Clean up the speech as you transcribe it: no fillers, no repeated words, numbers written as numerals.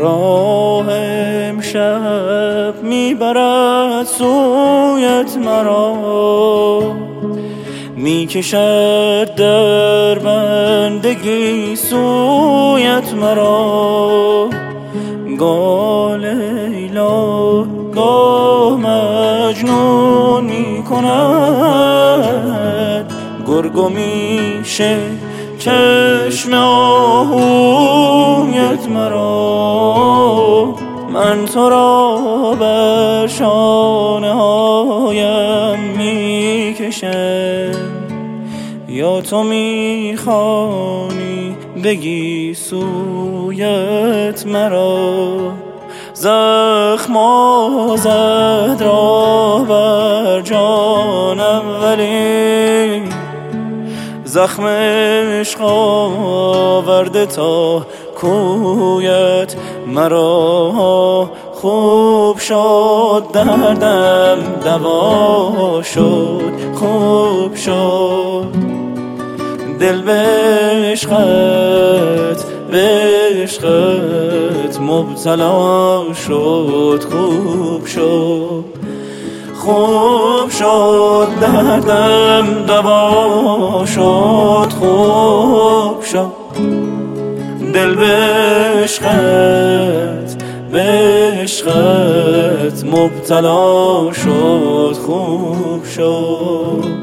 راه امشب میبرد سویت مرا، میکشد در بندگی سویت مرا. گاه لیلا گاه مجنون میکند، گرگ میشه چشم آهویت مرا. من تو را بر شانه هایم میکشم، یا تو میخوانی بگی سویت مرا. زخم آزد را بر جانم، ولی زخم عشق آورده تا کویت مرا. خوب شد دردم دوا شد، خوب شد دل به عشقت، به عشقت مبتلا شد. خوب شد، خوب شد دردم دوا شد. خوب شد دل به عشقت، به عشقت مبتلا شد. خوب شد.